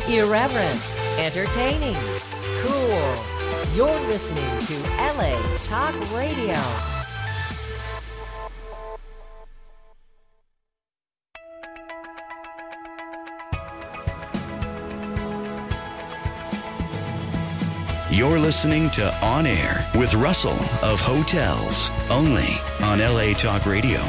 Irreverent, entertaining, cool. You're listening to LA Talk Radio. You're listening to On Air with Russell of Hotels, only on LA Talk Radio.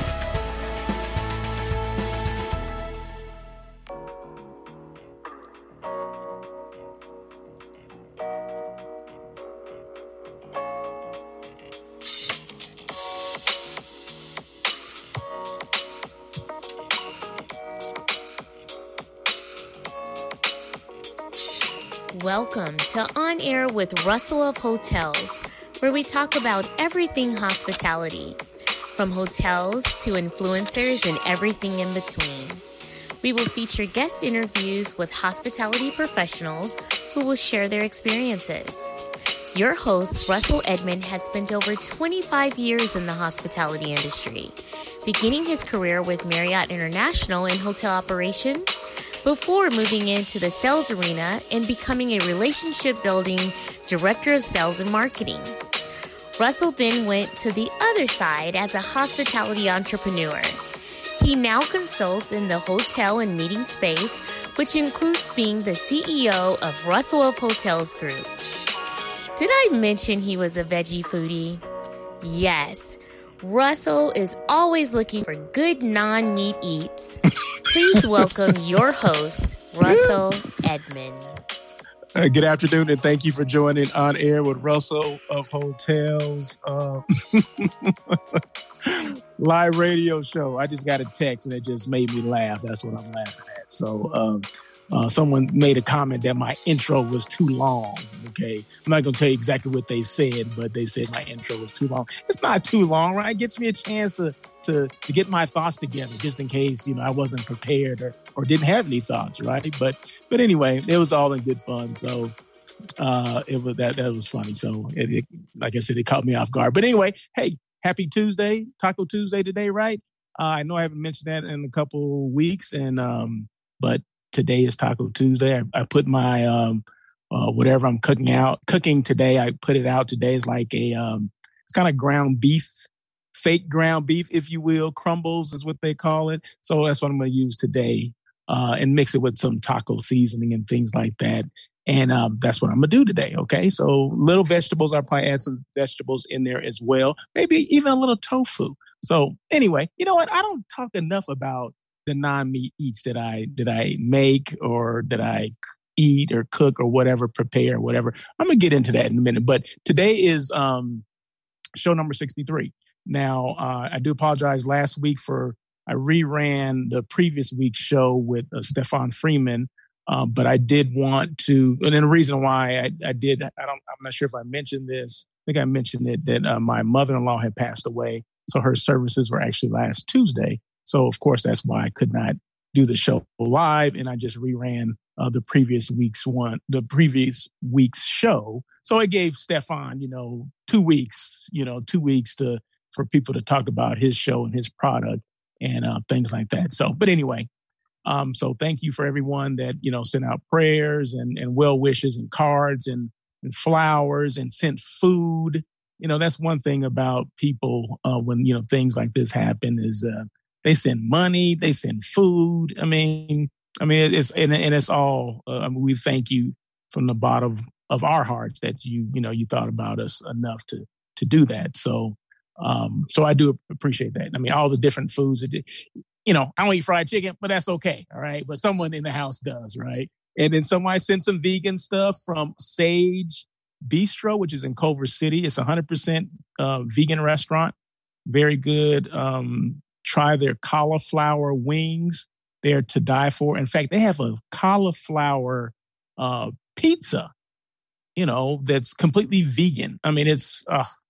Welcome to On Air with Russell of Hotels, where we talk about everything hospitality, from hotels to influencers and everything in between. We will feature guest interviews with hospitality professionals who will share their experiences. Your host, Russell Edmond, has spent over 25 years in the hospitality industry, beginning his career with Marriott International in hotel operations, before moving into the sales arena and becoming a relationship-building director of sales and marketing. Russell then went to the other side as a hospitality entrepreneur. He now consults in the hotel and meeting space, which includes being the CEO of Russell of Hotels Group. Did I mention he was a veggie foodie? Yes. Russell is always looking for good non-meat eats. Please welcome your host, Russell Edmond. Good afternoon, and thank you for joining On Air with Russell of Hotels live radio show. I just got a text, and it just made me laugh. That's what I'm laughing at. So someone made a comment that my intro was too long. Okay, I'm not going to tell you exactly what they said, but they said my intro was too long. It's not too long, right? It gives me a chance to get my thoughts together, just in case, I wasn't prepared or didn't have any thoughts, right? But anyway, it was all in good fun. So that was funny. So it, like I said, it caught me off guard. But anyway, hey, happy Tuesday, Taco Tuesday today, right? I know I haven't mentioned that in a couple weeks, but today is Taco Tuesday. I put my whatever I'm cooking today. I put it out today. It's like it's kind of ground beef. Fake ground beef, if you will. Crumbles is what they call it. So that's what I'm going to use today and mix it with some taco seasoning and things like that. And that's what I'm going to do today. Okay. So little vegetables. I'll probably add some vegetables in there as well. Maybe even a little tofu. So anyway, you know what? I don't talk enough about the non-meat eats that I make or that I eat or cook or whatever, prepare or whatever. I'm going to get into that in a minute. But today is show number 63. Now, I do apologize last week I reran the previous week's show with Stefan Freeman, but I did want to, and then the reason why I did, I'm not sure if I mentioned this. I think I mentioned it, that my mother-in-law had passed away. So her services were actually last Tuesday. So of course, that's why I could not do the show live. And I just reran the previous week's show. So it gave Stefan, 2 weeks, 2 weeks for people to talk about his show and his product and things like that. So, but anyway, so thank you for everyone that, sent out prayers and well wishes and cards and flowers and sent food. That's one thing about people when, things like this happen is they send money, they send food. I mean, it's all, we thank you from the bottom of our hearts that you thought about us enough to do that. So I do appreciate that. I mean, all the different foods, I don't eat fried chicken, but that's okay. All right. But someone in the house does. Right. And then somebody sent some vegan stuff from Sage Bistro, which is in Culver City. It's 100% vegan restaurant. Very good. Try their cauliflower wings. They're to die for. In fact, they have a cauliflower pizza, that's completely vegan. I mean, it's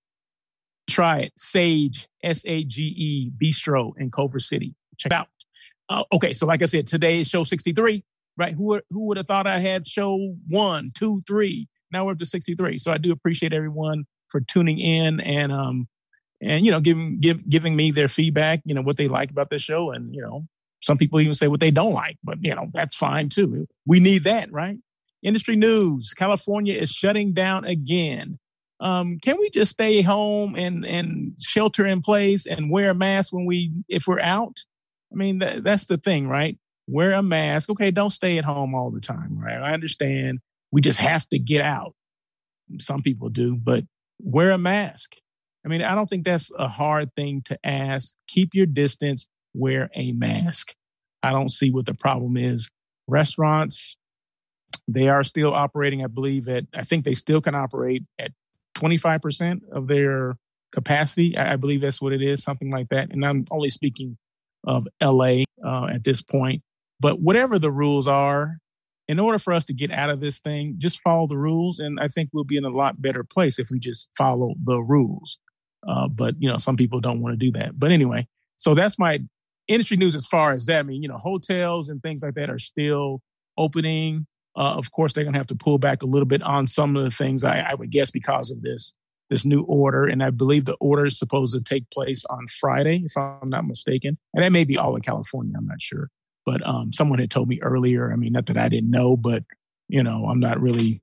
try it. Sage, Sage Bistro in Culver City. Check it out. Okay, so like I said, today is show 63, right? Who would have thought I had show 1, 2, 3? Now we're up to 63. So I do appreciate everyone for tuning in and giving me their feedback, what they like about the show, and some people even say what they don't like, but that's fine too. We need that, right? Industry news: California is shutting down again. Can we just stay home and shelter in place and wear a mask if we're out? I mean, that's the thing, right? Wear a mask. Okay, don't stay at home all the time, right? I understand we just have to get out. Some people do, but wear a mask. I mean, I don't think that's a hard thing to ask. Keep your distance, wear a mask. I don't see what the problem is. Restaurants, they are still operating, I believe, I think they still can operate at 25% of their capacity. I believe that's what it is, something like that. And I'm only speaking of LA at this point. But whatever the rules are, in order for us to get out of this thing, just follow the rules. And I think we'll be in a lot better place if we just follow the rules. But, some people don't want to do that. But anyway, so that's my industry news as far as that. I mean, hotels and things like that are still opening. Of course, they're going to have to pull back a little bit on some of the things, I would guess, because of this new order. And I believe the order is supposed to take place on Friday, if I'm not mistaken. And that may be all in California. I'm not sure. But someone had told me earlier, I mean, not that I didn't know, but, I'm not really,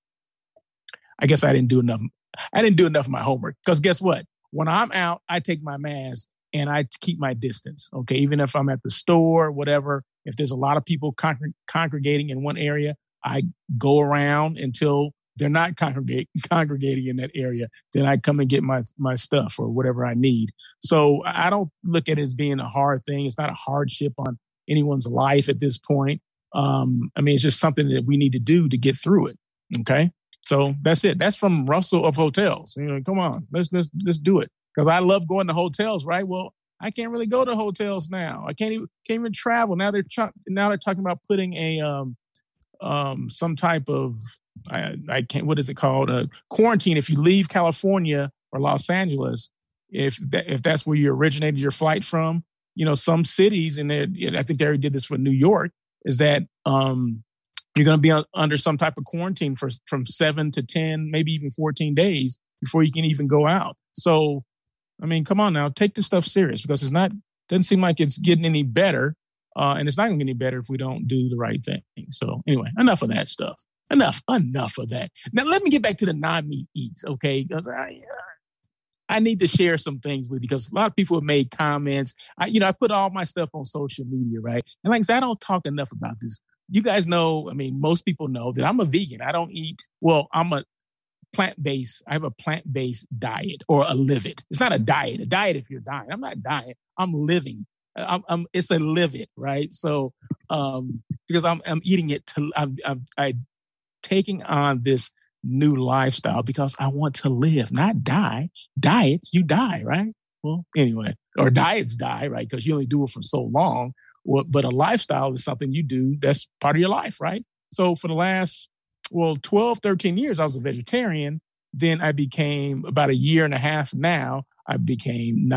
I guess I didn't do enough. I didn't do enough of my homework, because guess what? When I'm out, I take my mask and I keep my distance. Okay. Even if I'm at the store, whatever, if there's a lot of people congregating in one area, I go around until they're not congregating in that area. Then I come and get my stuff or whatever I need. So I don't look at it as being a hard thing. It's not a hardship on anyone's life at this point. I mean, it's just something that we need to do to get through it. Okay. So that's it. That's from Russell of Hotels. Come on, let's do it. Because I love going to hotels, right? Well, I can't really go to hotels now. I can't even travel. Now they're talking about putting a some type of I can't, what is it called? Quarantine if you leave California or Los Angeles, if that's where you originated your flight from. Some cities, and I think they already did this for New York, is that you're going to be under some type of quarantine from 7 to 10, maybe even 14 days before you can even go out. So, I mean, come on now, take this stuff serious, because doesn't seem like it's getting any better. And it's not going to get any better if we don't do the right thing. So anyway, enough of that stuff. Enough of that. Now, let me get back to the non-meat eats, okay? Because I need to share some things with you, because a lot of people have made comments. I put all my stuff on social media, right? And like I said, I don't talk enough about this. You guys know, I mean, most people know that I'm a vegan. I don't eat, I'm a plant-based. I have a plant-based diet, or a live it. It's not a diet. A diet if you're dying. I'm not dying. I'm living. It's a live it, right? So, because I'm eating it I'm taking on this new lifestyle because I want to live, not die. Diets, you die, right? Well, anyway, or diets die, right? Because you only do it for so long. But a lifestyle is something you do that's part of your life, right? So for the last, 12, 13 years, I was a vegetarian. Then I became, about a year and a half now, I became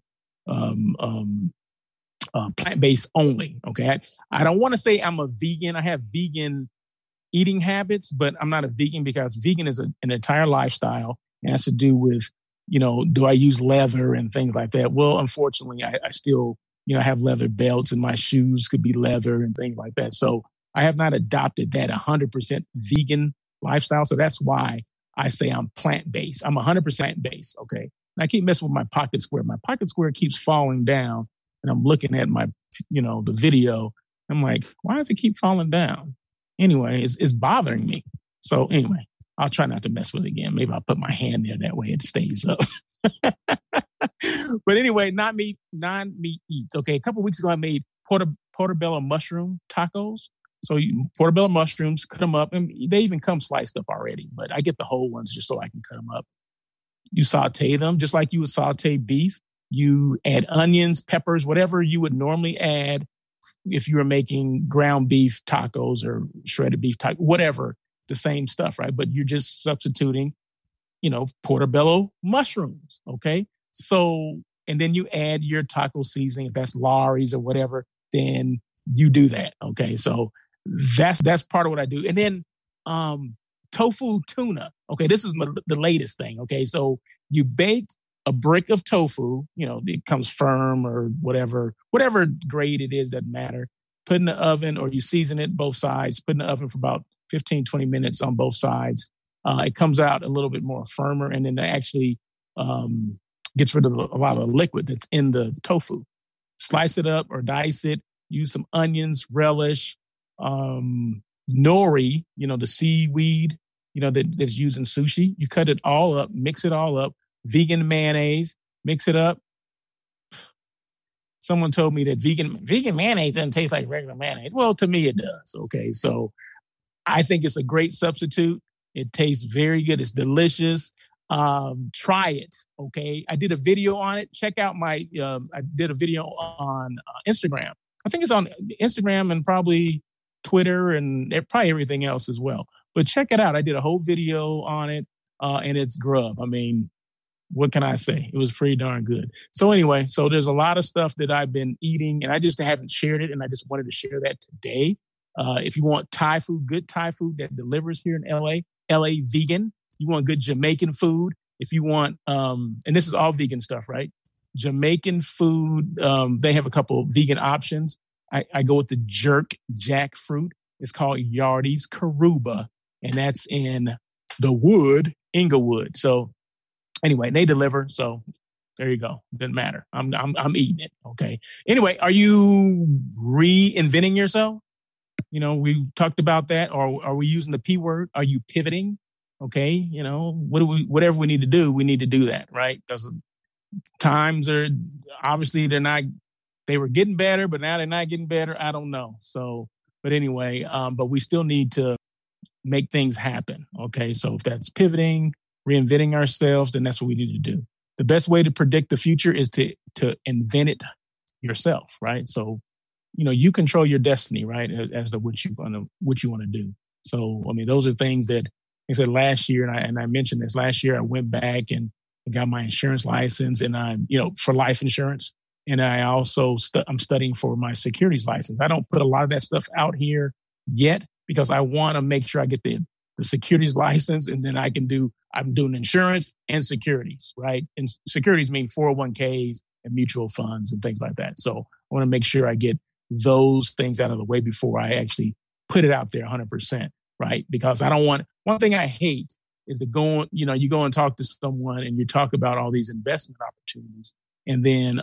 plant-based only, okay? I don't want to say I'm a vegan. I have vegan eating habits, but I'm not a vegan, because vegan is an entire lifestyle. It has to do with, do I use leather and things like that? Well, unfortunately, I still, have leather belts, and my shoes could be leather and things like that. So I have not adopted that 100% vegan lifestyle. So that's why I say I'm plant-based. I'm 100% plant-based, okay? And I keep messing with my pocket square. My pocket square keeps falling down, and I'm looking at my, the video. I'm like, why does it keep falling down? Anyway, it's bothering me. So anyway, I'll try not to mess with it again. Maybe I'll put my hand there. That way it stays up. But anyway, non-meat eats. Okay, a couple of weeks ago, I made portobello mushroom tacos. So portobello mushrooms, cut them up, and they even come sliced up already. But I get the whole ones just so I can cut them up. You saute them just like you would saute beef. You add onions, peppers, whatever you would normally add if you were making ground beef tacos or shredded beef tacos, whatever, the same stuff, right? But you're just substituting, portobello mushrooms, okay? So, and then you add your taco seasoning. If that's Lawry's or whatever, then you do that, okay? So that's part of what I do. And then tofu tuna, okay? This is the latest thing, okay? So you bake a brick of tofu, it comes firm or whatever grade it is, doesn't matter. Put in the oven, or you season it both sides, put in the oven for about 15, 20 minutes on both sides. It comes out a little bit more firmer, and then it actually gets rid of a lot of the liquid that's in the tofu. Slice it up or dice it. Use some onions, relish, nori, the seaweed, that's used in sushi. You cut it all up, mix it all up. Vegan mayonnaise, mix it up. Someone told me that vegan mayonnaise doesn't taste like regular mayonnaise. Well, to me it does. Okay, so I think it's a great substitute. It tastes very good. It's delicious. Try it. Okay, I did a video on it. Check out I did a video on Instagram. I think it's on Instagram and probably Twitter and probably everything else as well. But check it out. I did a whole video on it, and it's grub. I mean, what can I say? It was pretty darn good. So anyway, there's a lot of stuff that I've been eating, and I just haven't shared it, and I just wanted to share that today. If you want Thai food, good Thai food that delivers here in LA vegan. You want good Jamaican food. If you want, and this is all vegan stuff, right? Jamaican food, they have a couple of vegan options. I go with the jerk jackfruit. It's called Yardies Karuba, and that's in the Wood, Inglewood. So anyway, they deliver. So there you go. Doesn't matter. I'm eating it. Okay. Anyway, are you reinventing yourself? We talked about that. Or are we using the P word? Are you pivoting? Okay. Whatever we need to do, we need to do that, right? Because times are obviously they were getting better, but now they're not getting better. I don't know. So, but anyway, but we still need to make things happen. Okay. So if that's pivoting, reinventing ourselves, then that's what we need to do. The best way to predict the future is to invent it yourself, right? So, you control your destiny, right? As to what you want to do. So, I mean, those are things that I said last year, and I mentioned this last year. I went back and got my insurance license, and for life insurance, and I also I'm studying for my securities license. I don't put a lot of that stuff out here yet because I want to make sure I get the securities license, and then I'm doing insurance and securities, right? And securities mean 401ks and mutual funds and things like that. So I want to make sure I get those things out of the way before I actually put it out there 100%, right? Because I don't want, one thing I hate is to go, you go and talk to someone and you talk about all these investment opportunities, and then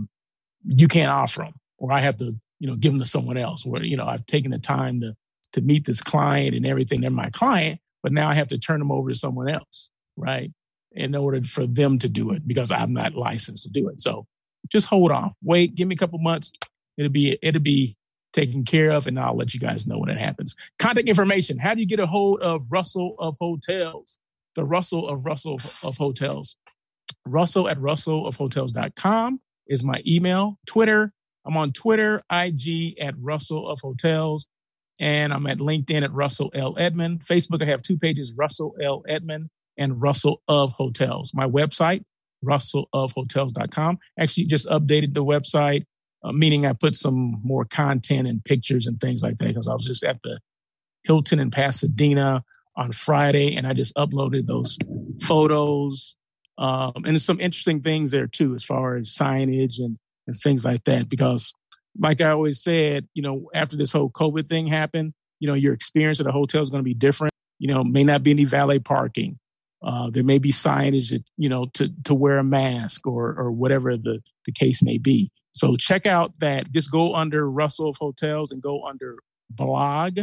you can't offer them, or I have to, give them to someone else, where, I've taken the time to meet this client and everything. They're my client, but now I have to turn them over to someone else, right? In order for them to do it, because I'm not licensed to do it. So just hold on, wait, give me a couple months. It'll be taken care of, and I'll let you guys know when it happens. Contact information. How do you get a hold of Russell of Hotels? The Russell of Hotels. Russell at russellofhotels.com is my email. Twitter. I'm on Twitter, IG at Russell of Hotels. And I'm at LinkedIn at Russell L. Edmond. Facebook, I have 2 pages, Russell L. Edmond and Russell of Hotels. My website, russellofhotels.com. Actually just updated the website, meaning I put some more content and pictures and things like that, because I was just at the Hilton in Pasadena on Friday, and I just uploaded those photos. And there's some interesting things there too, as far as signage and things like that, because like I always said, after this whole COVID thing happened, your experience at a hotel is going to be different. May not be any valet parking. There may be signage that, to wear a mask or whatever the case may be. So check out that. Just go under Russell of Hotels and go under blog,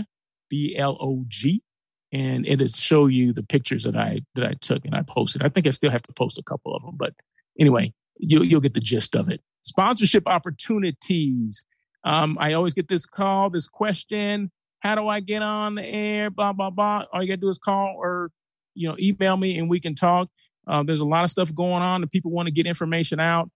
BLOG, and it'll show you the pictures that I took and I posted. I think I still have to post a couple of them, but anyway, you'll get the gist of it. Sponsorship opportunities. I always get this question. How do I get on the air? Blah, blah, blah. All you got to do is call or, email me and we can talk. There's a lot of stuff going on and people want to get information out.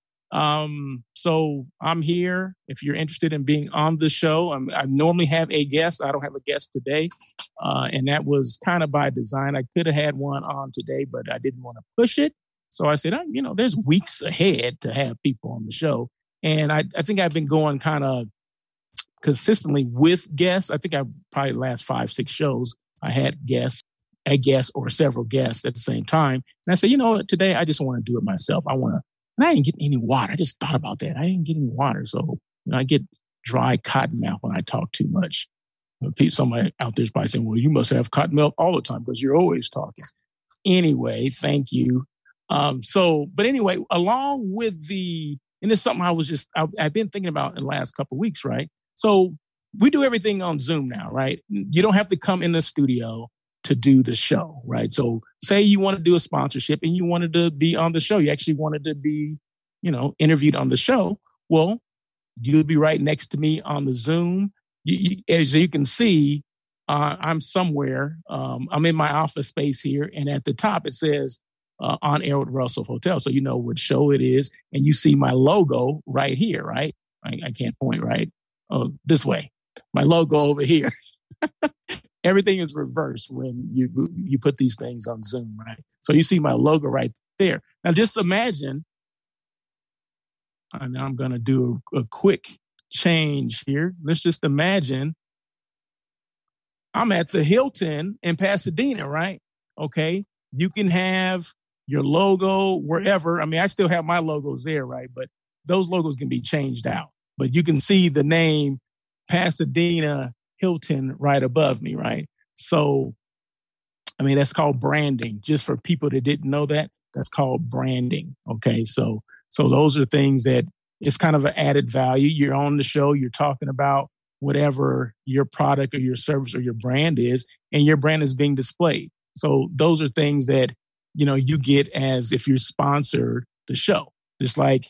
So I'm here if you're interested in being on the show. I normally have a guest. I don't have a guest today. And that was kind of by design. I could have had one on today, but I didn't want to push it. So I said, there's weeks ahead to have people on the show. And I think I've been going kind of consistently with guests. I think I probably last 5-6 shows I had guests. a guest or several guests at the same time. And I said, you know what, today I just want to do it myself. And I didn't get any water. I just thought about that. I didn't get any water. So I get dry cotton mouth when I talk too much. Somebody out there's probably saying, well, you must have cotton mouth all the time because you're always talking. Anyway, thank you. But anyway, along with and it's something I've been thinking about in the last couple of weeks, right? So we do everything on Zoom now, right? You don't have to come in the studio to do the show, right? So say you want to do a sponsorship and you wanted to be on the show. You actually wanted to be, interviewed on the show. Well, you'll be right next to me on the Zoom. As you can see, I'm somewhere. I'm in my office space here. And at the top, it says On Air with Russell Hotel. So you know what show it is. And you see my logo right here, right? I can't point right this way. My logo over here. Everything is reversed when you put these things on Zoom, right? So you see my logo right there. Now just imagine, and I'm going to do a quick change here. Let's just imagine I'm at the Hilton in Pasadena, right? Okay. You can have your logo wherever. I mean, I still have my logos there, right? But those logos can be changed out. But you can see the name Pasadena Hilton right above me, right? So, I mean, that's called branding. Just for people that didn't know that, that's called branding. Okay. So those are things that it's kind of an added value. You're on the show, you're talking about whatever your product or your service or your brand is, and your brand is being displayed. So those are things that, you get as if you're sponsored the show. Just like,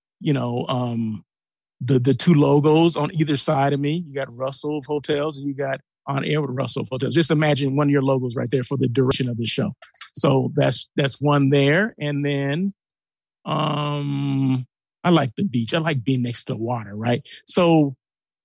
the two logos on either side of me. You got Russell of Hotels and you got On Air with Russell of Hotels. Just imagine one of your logos right there for the duration of the show. So that's one there. And then I like the beach. I like being next to the water, right? So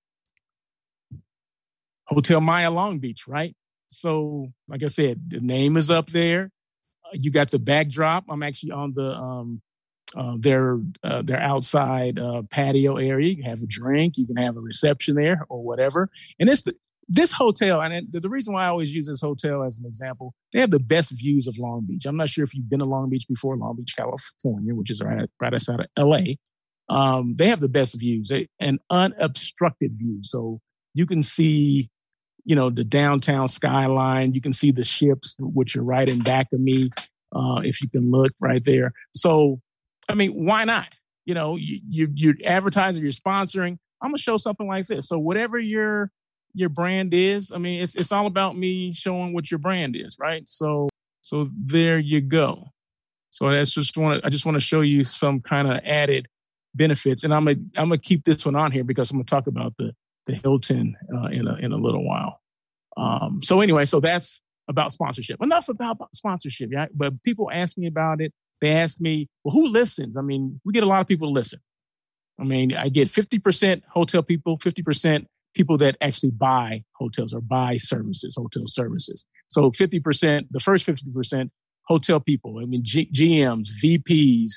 Hotel Maya Long Beach, right? So like I said, the name is up there. You got the backdrop. I'm actually on their outside patio area. You can have a drink, you can have a reception there or whatever. And this hotel, and the reason why I always use this hotel as an example, they have the best views of Long Beach. I'm not sure if you've been to Long Beach before, Long Beach, California, which is right outside of LA. They have the best views, an unobstructed view. So you can see, the downtown skyline. You can see the ships, which are right in back of me, if you can look right there. So, I mean, why not? You're advertising, you're sponsoring. I'm gonna show something like this. So whatever your brand is, I mean, it's all about me showing what your brand is, right? So there you go. So I just want to show you some kind of added benefits, and I'm gonna keep this one on here because I'm gonna talk about the Hilton in a little while. So anyway, so that's about sponsorship. Enough about sponsorship, right? But people ask me about it. They ask me, well, who listens? I mean, we get a lot of people to listen. I mean, I get 50% hotel people, 50% people that actually buy hotels or buy hotel services. So 50%, the first 50%, hotel people. I mean, GMs, VPs,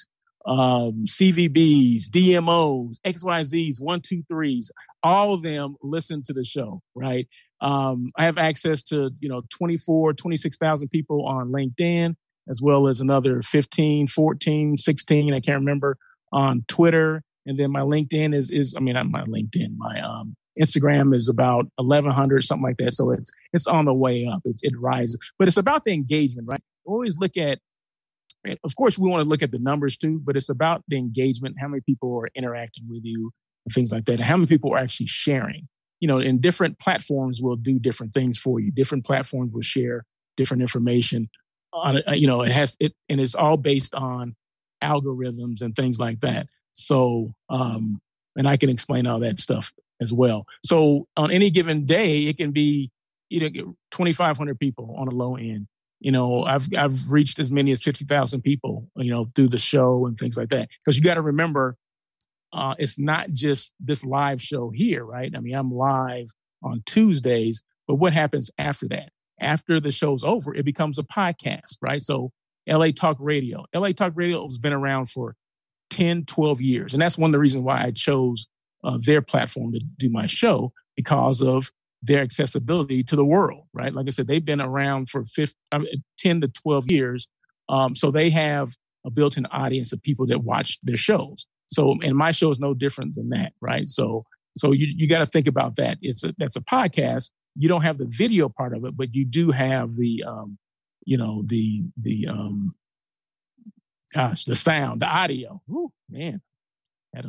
CVBs, DMOs, XYZs, 1, 2, 3s, all of them listen to the show, right? I have access to, 26,000 people on LinkedIn, as well as another 15, 14, 16, I can't remember, on Twitter. And then my LinkedIn not my LinkedIn, my Instagram is about 1,100, something like that. So it's on the way up. It rises. But it's about the engagement, right? Always look at, of course, we want to look at the numbers too, but it's about the engagement, how many people are interacting with you, and things like that, and how many people are actually sharing. And different platforms will do different things for you. Different platforms will share different information. And it's all based on algorithms and things like that. So, and I can explain all that stuff as well. So on any given day, it can be 2,500 people on a low end. I've reached as many as 50,000 people, through the show and things like that. Because you got to remember, it's not just this live show here, right? I mean, I'm live on Tuesdays, but what happens after that? After the show's over, it becomes a podcast, right? So LA Talk Radio. LA Talk Radio has been around for 10, 12 years. And that's one of the reasons why I chose their platform to do my show, because of their accessibility to the world, right? Like I said, they've been around for 10 to 12 years. So they have a built-in audience of people that watch their shows. So, and my show is no different than that, right? So you got to think about that. That's a podcast. You don't have the video part of it, but you do have the sound, the audio. Ooh, man, had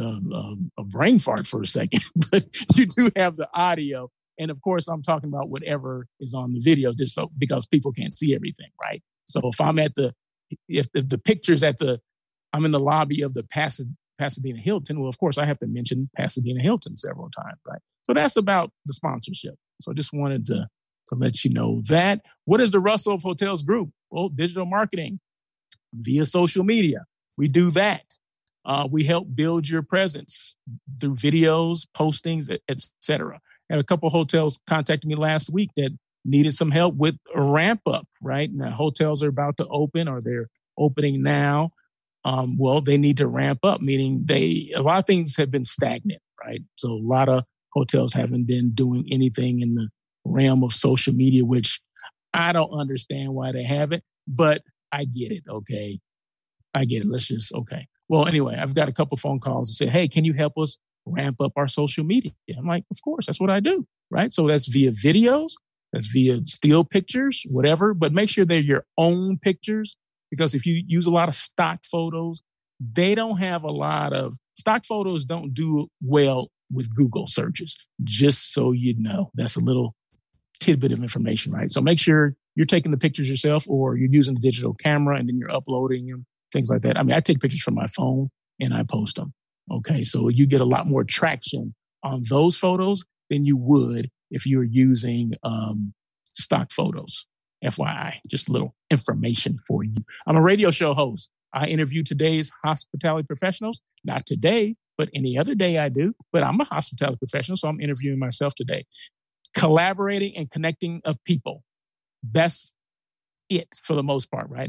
a brain fart for a second, but you do have the audio. And of course, I'm talking about whatever is on the video, just so because people can't see everything, right? So if I'm if the picture's I'm in the lobby of the Pasadena Hilton, well, of course, I have to mention Pasadena Hilton several times, right? So that's about the sponsorship. So I just wanted to let you know that. What is the Russell of Hotels Group? Well, digital marketing via social media. We do that. We help build your presence through videos, postings, etc. I had a couple of hotels contacted me last week that needed some help with a ramp up, right? Now, hotels are about to open or they're opening now. Well, they need to ramp up, meaning a lot of things have been stagnant, right? So a lot of hotels haven't been doing anything in the realm of social media, which I don't understand why they haven't, but I get it. Okay. I get it. Okay. Well, anyway, I've got a couple phone calls to say, hey, can you help us ramp up our social media? I'm like, of course, that's what I do, right? So that's via videos, that's via still pictures, whatever, but make sure they're your own pictures, because if you use a lot of stock photos, they don't have a lot of stock photos don't do well with Google searches, just so you know. That's a little tidbit of information, right? So make sure you're taking the pictures yourself or you're using a digital camera and then you're uploading them, things like that. I mean, I take pictures from my phone and I post them. Okay, so you get a lot more traction on those photos than you would if you were using stock photos. FYI, just a little information for you. I'm a radio show host. I interview today's hospitality professionals. Not today, but any other day I do. But I'm a hospitality professional, so I'm interviewing myself today. Collaborating and connecting of people. That's it for the most part, right?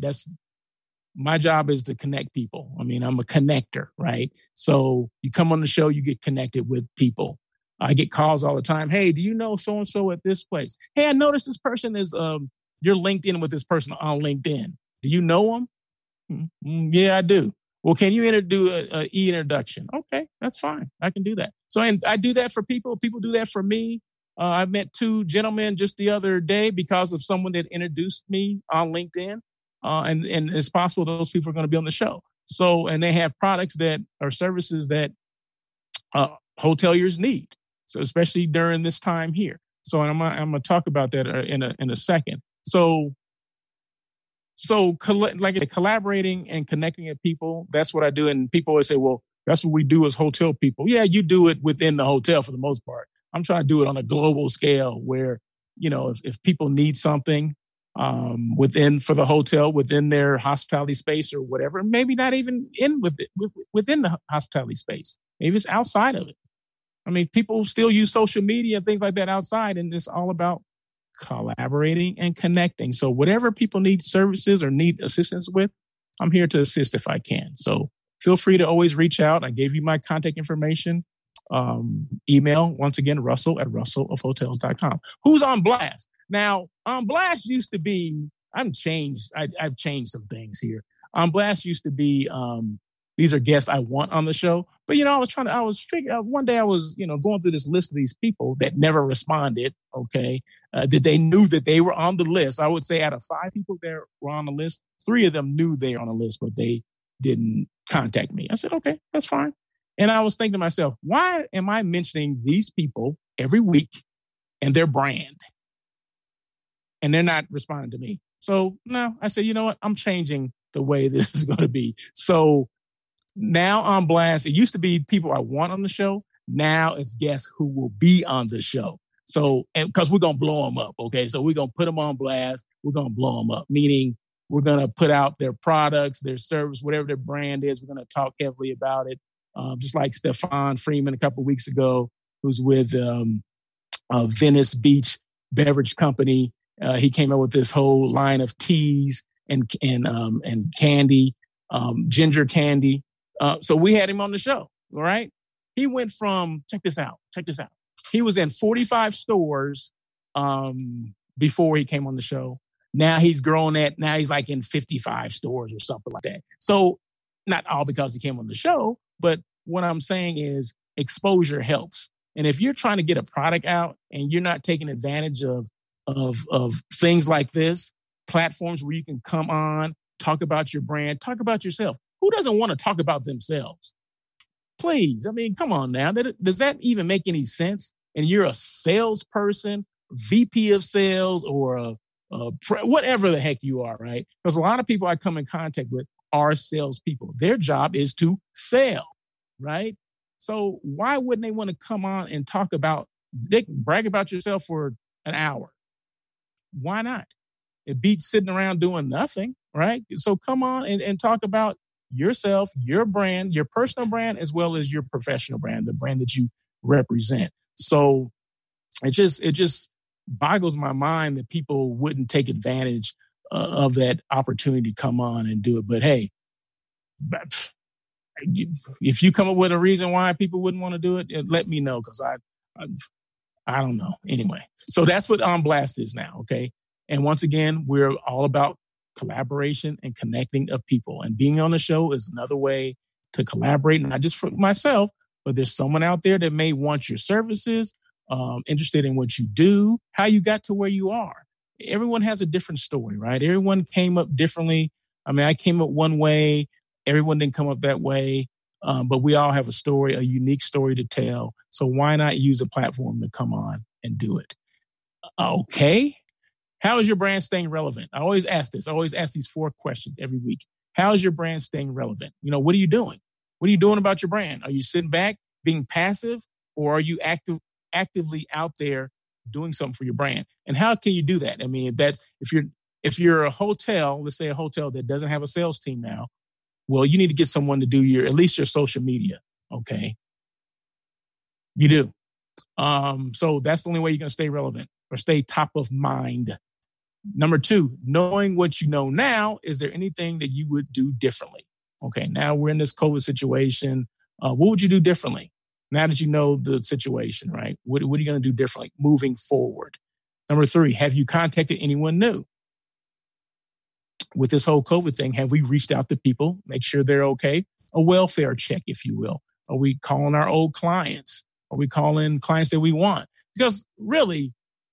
My job is to connect people. I mean, I'm a connector, right? So you come on the show, you get connected with people. I get calls all the time. Hey, do you know so-and-so at this place? Hey, I noticed this person is, you're linked in with this person on LinkedIn. Do you know them? Yeah, I do. Well, can you do an e-introduction? Okay, that's fine. I can do that. So and I do that for people. People do that for me. I met two gentlemen just the other day because of someone that introduced me on LinkedIn. And it's possible those people are going to be on the show. So, and they have products that are services that hoteliers need. So, especially during this time here. So, I'm going to talk about that in a second. So like I said, collaborating and connecting with people, that's what I do. And people always say, well, that's what we do as hotel people. Yeah, you do it within the hotel for the most part. I'm trying to do it on a global scale where, if people need something for the hotel, within their hospitality space or whatever, maybe not even within the hospitality space. Maybe it's outside of it. I mean, people still use social media and things like that outside, and it's all about collaborating and connecting. So whatever people need services or need assistance with, I'm here to assist if I can. So feel free to always reach out. I gave you my contact information. Email, once again, russell@russellofhotels.com. Who's on Blast? Now, on Blast used to be, I've changed some things here. On Blast used to be, these are guests I want on the show. But, one day I was, going through this list of these people that never responded. Okay. That they knew that they were on the list. I would say out of 5 people that were on the list, 3 of them knew they were on the list, but they didn't contact me. I said, okay, that's fine. And I was thinking to myself, why am I mentioning these people every week and their brand? And they're not responding to me. So no, I said, you know what? I'm changing the way this is going to be. So now on Blast, it used to be people I want on the show. Now it's guests who will be on the show. So, because we're going to blow them up. Okay. So we're going to put them on Blast. We're going to blow them up, meaning we're going to put out their products, their service, whatever their brand is. We're going to talk heavily about it. Just like Stefan Freeman a couple of weeks ago, who's with Venice Beach Beverage Company. He came up with this whole line of teas and candy, ginger candy. So we had him on the show. All right. He went from, check this out, He was in 45 stores before he came on the show. Now he's grown that. Now he's like in 55 stores or something like that. So not all because he came on the show, but what I'm saying is exposure helps. And if you're trying to get a product out and you're not taking advantage of things like this, platforms where you can come on, talk about your brand, talk about yourself. Who doesn't want to talk about themselves? Please. I mean, come on now. Does that even make any sense? And you're a salesperson, VP of sales, or whatever the heck you are, right? Because a lot of people I come in contact with are salespeople. Their job is to sell, right? So why wouldn't they want to come on and brag about yourself for an hour? Why not? It beats sitting around doing nothing, right? So come on and talk about yourself, your brand, your personal brand, as well as your professional brand, the brand that you represent. So it just boggles my mind that people wouldn't take advantage of that opportunity to come on and do it. But hey, if you come up with a reason why people wouldn't want to do it, let me know, because I don't know. Anyway, so that's what On Blast is now, okay? And once again, we're all about collaboration and connecting of people. And being on the show is another way to collaborate, not just for myself, but there's someone out there that may want your services, interested in what you do, how you got to where you are. Everyone has a different story, right? Everyone came up differently. I mean, I came up one way. Everyone didn't come up that way. But we all have a story, a unique story to tell. So why not use a platform to come on and do it? Okay. How is your brand staying relevant? I always ask this. I always ask these 4 questions every week. How is your brand staying relevant? You know, what are you doing? What are you doing about your brand? Are you sitting back, being passive, or are you actively out there doing something for your brand? And how can you do that? I mean, if you're a hotel, let's say a hotel that doesn't have a sales team now, well, you need to get someone to do at least your social media. Okay. You do. So that's the only way you're going to stay relevant or stay top of mind. Number 2, knowing what you know now, is there anything that you would do differently? Okay. Now we're in this COVID situation. What would you do differently? Now that you know the situation, right? What are you going to do differently moving forward? Number 3, have you contacted anyone new? With this whole COVID thing, have we reached out to people, make sure they're okay? A welfare check, if you will. Are we calling our old clients? Are we calling clients that we want? Because really,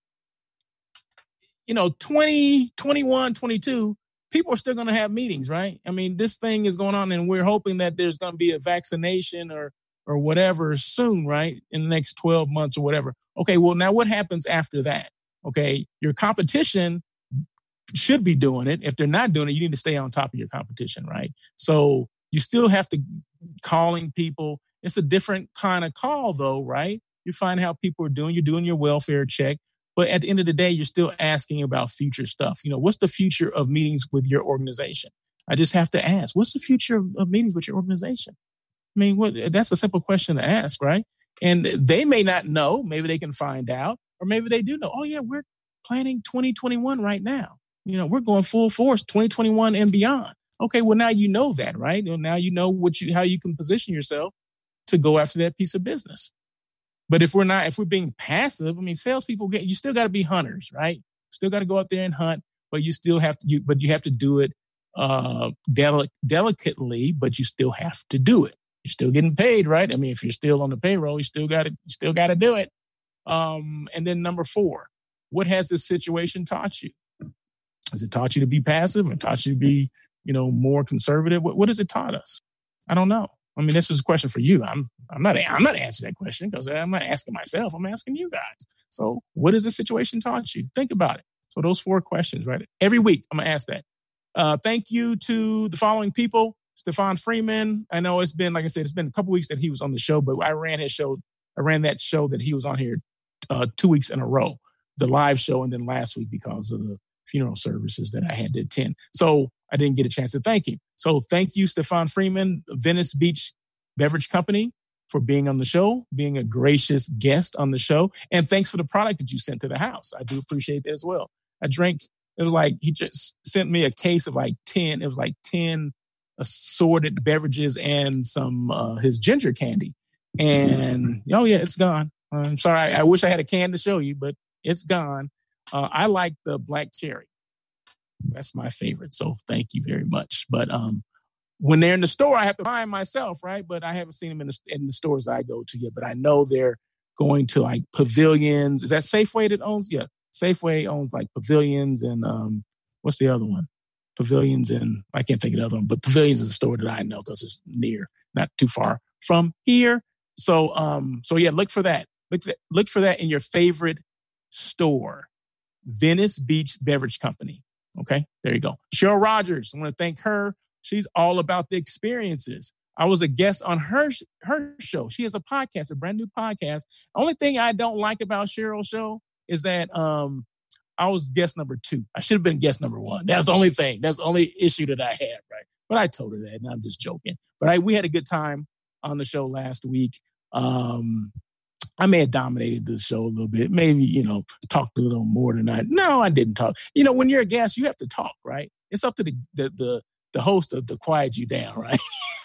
20, 21, 22, people are still going to have meetings, right? I mean, this thing is going on and we're hoping that there's going to be a vaccination or whatever soon, right? In the next 12 months or whatever. Okay, well, now what happens after that? Okay, your competition should be doing it. If they're not doing it, you need to stay on top of your competition, right? So you still have to calling people. It's a different kind of call though, right? You find how people are doing, you're doing your welfare check. But at the end of the day, you're still asking about future stuff. What's the future of meetings with your organization? I just have to ask, what's the future of meetings with your organization? I mean, that's a simple question to ask, right? And they may not know. Maybe they can find out, or maybe they do know. Oh yeah, we're planning 2021 right now. We're going full force, 2021 and beyond. Okay, well now you know that, right? Now you know how you can position yourself to go after that piece of business. But if we're being passive, I mean, salespeople you still got to be hunters, right? Still got to go out there and hunt, but you still have to. But you have to do it delicately, but you still have to do it. You're still getting paid, right? I mean, if you're still on the payroll, you still got to do it. And then number 4, what has this situation taught you? Has it taught you to be passive or taught you to be, more conservative? What has it taught us? I don't know. I mean, this is a question for you. I'm not answering that question because I'm not asking myself. I'm asking you guys. So what has this situation taught you? Think about it. So those 4 questions, right? Every week, I'm going to ask that. Thank you to the following people. Stefan Freeman. I know it's been, like I said, it's been a couple weeks that he was on the show, but I ran that show that he was on here 2 weeks in a row, the live show, and then last week because of the funeral services that I had to attend. So I didn't get a chance to thank him. So thank you, Stefan Freeman, Venice Beach Beverage Company, for being on the show, being a gracious guest on the show. And thanks for the product that you sent to the house. I do appreciate that as well. It was like he just sent me a case of 10. It was 10 assorted beverages and some his ginger candy. And oh yeah, it's gone. I'm sorry. I wish I had a can to show you, but it's gone. I like the black cherry. That's my favorite. So thank you very much. But when they're in the store, I have to buy them myself, right? But I haven't seen them in the stores that I go to yet. But I know they're going to like Pavilions. Is that Safeway that owns? Yeah, Safeway owns like Pavilions and what's the other one? Pavilions and I can't think of the other one. But Pavilions is a store that I know because it's near, not too far from here. So yeah, look for that. Look for that in your favorite store, Venice Beach Beverage Company. Okay, there you go. Cheryl Rogers, I want to thank her. She's all about the experiences. I was a guest on her show. She has a podcast, a brand new podcast. The only thing I don't like about Cheryl's show is that I was guest number 2. I should have been guest number 1. That's the only thing. That's the only issue that I had, right? But I told her that, and I'm just joking. But we had a good time on the show last week. I may have dominated the show a little bit. Maybe, talked a little more than I. No, I didn't talk. When you're a guest, you have to talk, right? It's up to the host to quiet you down, right?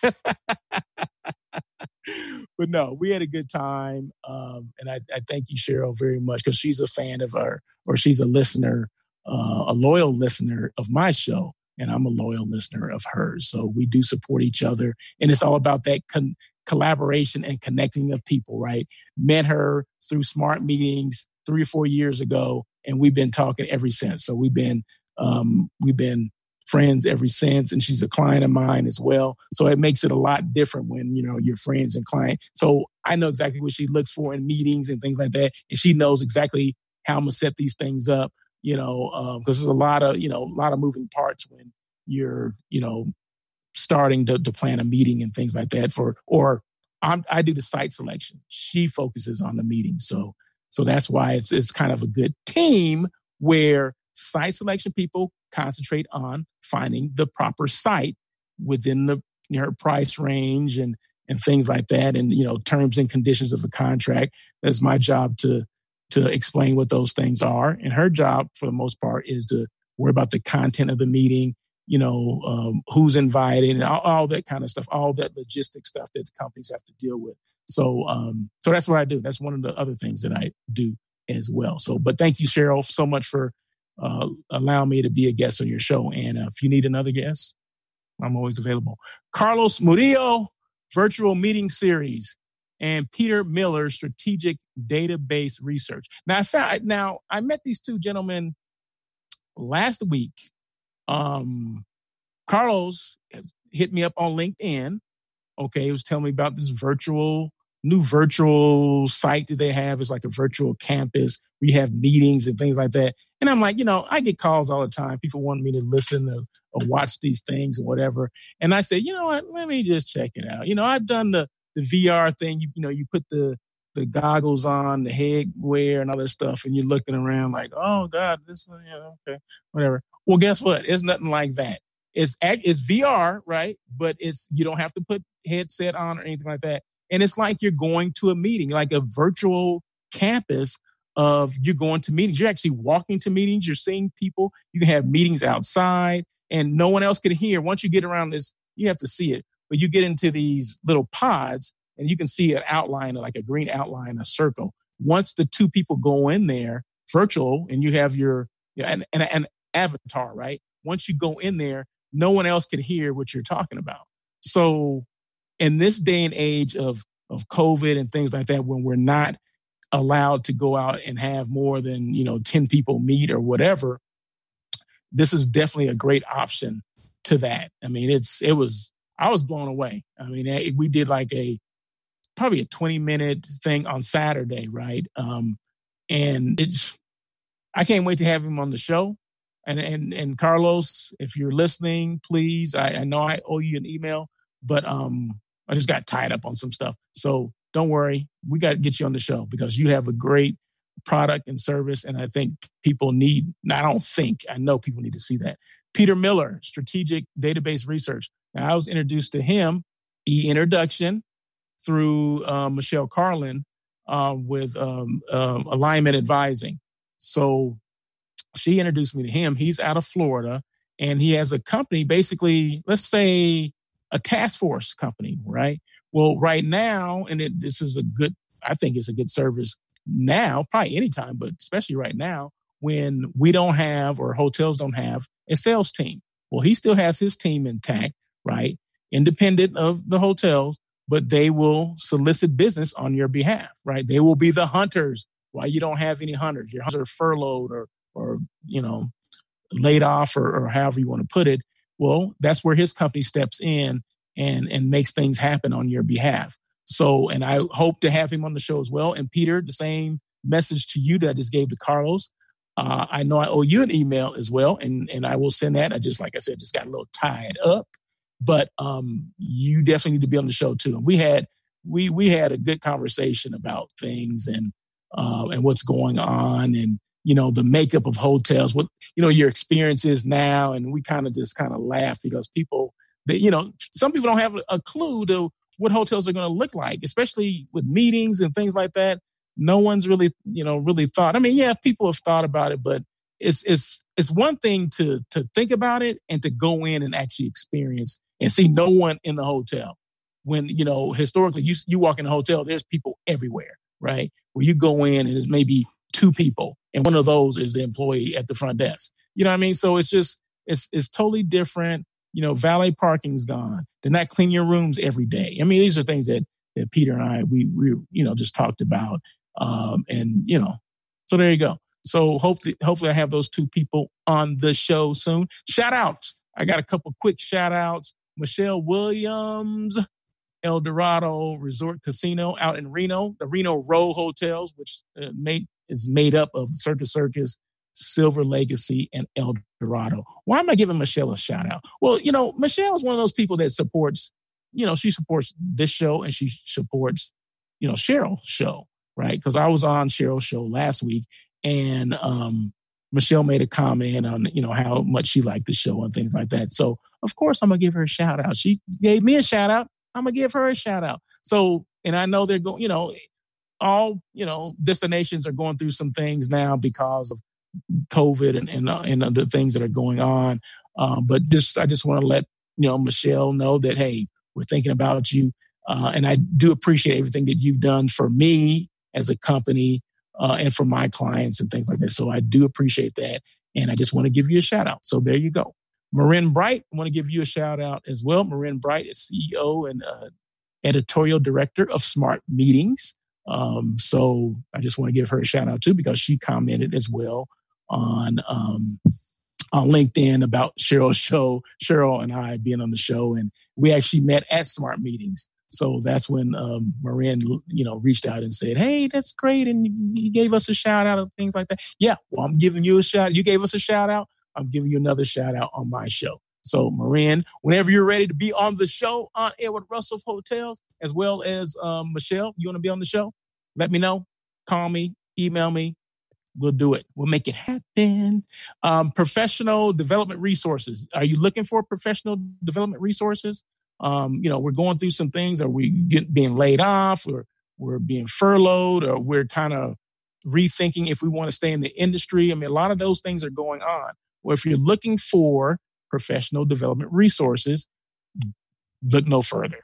But no, we had a good time. And I thank you, Cheryl, very much because she's a fan of she's a listener, a loyal listener of my show. And I'm a loyal listener of hers. So we do support each other. And it's all about that collaboration and connecting of people, right? Met her through Smart Meetings 3 or 4 years ago, and we've been talking ever since. So we've been friends ever since, and she's a client of mine as well. So it makes it a lot different when, you're friends and client. So I know exactly what she looks for in meetings and things like that. And she knows exactly how I'm going to set these things up, because there's a lot of moving parts when you're, starting to plan a meeting and things like that I do the site selection. She focuses on the meeting. So that's why it's kind of a good team where site selection people concentrate on finding the proper site within her price range and things like that. And, terms and conditions of the contract. That's my job to explain what those things are. And her job for the most part is to worry about the content of the meeting, who's invited and all that kind of stuff, all that logistic stuff that companies have to deal with. So that's what I do. That's one of the other things that I do as well. So, but thank you, Cheryl, so much for allowing me to be a guest on your show. And if you need another guest, I'm always available. Carlos Murillo, Virtual Meeting Series, and Peter Miller, Strategic Database Research. Now, I met these two gentlemen last week. Carlos hit me up on LinkedIn. Okay, he was telling me about this new virtual site that they have. It's like a virtual campus where you have meetings and things like that. And I'm like, I get calls all the time. People want me to listen or watch these things or whatever. And I said, you know what? Let me just check it out. I've done the VR thing. You put the goggles on, the headwear and other stuff, and you're looking around like, oh God, this, okay, whatever. Well, guess what? It's nothing like that. It's VR, right? But you don't have to put headset on or anything like that. And it's like you're going to a meeting, like a virtual campus of you're going to meetings. You're actually walking to meetings. You're seeing people. You can have meetings outside and no one else can hear. Once you get around this, you have to see it. But you get into these little pods and you can see an outline, like a green outline, a circle. Once the two people go in there, virtual, and you have your an avatar, right? Once you go in there, no one else can hear what you're talking about. So in this day and age of COVID and things like that, when we're not allowed to go out and have more than 10 people meet or whatever, this is definitely a great option to that. I mean, I was blown away. I mean, we did like probably a 20-minute thing on Saturday, right? And I can't wait to have him on the show. And Carlos, if you're listening, please, I know I owe you an email, but I just got tied up on some stuff. So don't worry. We got to get you on the show because you have a great product and service. And I think I know people need to see that. Peter Miller, Strategic Database Research. Now, I was introduced to him, introduction through Michelle Carlin with Alignment Advising. So she introduced me to him. He's out of Florida and he has a company, basically, let's say a task force company, right? Well, right now, and this is I think it's a good service now, probably anytime, but especially right now when we don't have or hotels don't have a sales team. Well, he still has his team intact, right? Independent of the hotels, but they will solicit business on your behalf, right? They will be the hunters while you don't have any hunters. Your hunters are furloughed or laid off or however you want to put it. Well, that's where his company steps in and makes things happen on your behalf. So, and I hope to have him on the show as well. And Peter, the same message to you that I just gave to Carlos. I know I owe you an email as well, and I will send that. Like I said, just got a little tied up, but you definitely need to be on the show too. And we had a good conversation about things and what's going on, and the makeup of hotels, what your experience is now, and we kind of laugh because people some people don't have a clue to what hotels are going to look like, especially with meetings and things like that. No one's really, really thought. I mean, yeah, people have thought about it, but it's one thing to think about it and to go in and actually experience and see no one in the hotel. When, historically you walk in a hotel, there's people everywhere, right? Where you go in and there's maybe 2 people and one of those is the employee at the front desk. You know what I mean? So it's just, it's totally different. Valet parking's gone. They're not cleaning your rooms every day. I mean, these are things that Peter and I, we just talked about. So there you go. So hopefully I have those 2 people on the show soon. Shout outs. I got a couple quick shout outs. Michelle Williams, El Dorado Resort Casino out in Reno, the Reno Row Hotels, which is made up of Circus Circus, Silver Legacy, and El Dorado. Why am I giving Michelle a shout out? Well, Michelle is one of those people that supports, she supports this show and she supports, Cheryl's show. Right. Because I was on Cheryl's show last week and Michelle made a comment on, how much she liked the show and things like that. So, of course, I'm going to give her a shout out. She gave me a shout out. I'm going to give her a shout out. So, and I know they're going, all, destinations are going through some things now because of COVID and the things that are going on. But I just want to let, Michelle know that, hey, we're thinking about you. And I do appreciate everything that you've done for me as a company and for my clients and things like that. So I do appreciate that. And I just want to give you a shout out. So there you go. Marin Bright, I want to give you a shout out as well. Marin Bright is CEO and editorial director of Smart Meetings. So I just want to give her a shout out too, because she commented as well on LinkedIn about Cheryl's show, Cheryl and I being on the show. And we actually met at Smart Meetings. So that's when Marin, reached out and said, hey, that's great. And you gave us a shout out and things like that. Yeah, well, I'm giving you a shout. You gave us a shout out. I'm giving you another shout out on my show. So Marin, whenever you're ready to be on the show on Air with Russell Hotels, as well as Michelle, you want to be on the show? Let me know. Call me, email me. We'll do it. We'll make it happen. Professional development resources. Are you looking for professional development resources? We're going through some things. Are we being laid off, or we're being furloughed, or we're kind of rethinking if we want to stay in the industry? I mean, a lot of those things are going on. Well, if you're looking for professional development resources, look no further.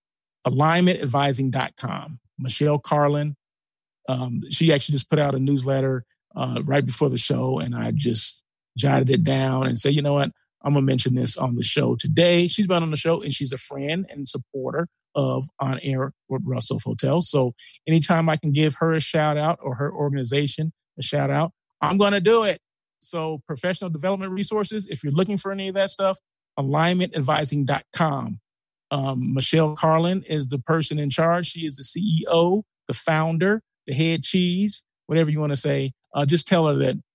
AlignmentAdvising.com. Michelle Carlin, she actually just put out a newsletter right before the show, and I just jotted it down and said, you know what? I'm going to mention this on the show today. She's been on the show, and she's a friend and supporter of On Air with Russell Hotels. So anytime I can give her a shout out or her organization a shout out, I'm going to do it. So professional development resources, if you're looking for any of that stuff, alignmentadvising.com. Michelle Carlin is the person in charge. She is the CEO, the founder, the head cheese, whatever you want to say. Just tell her that,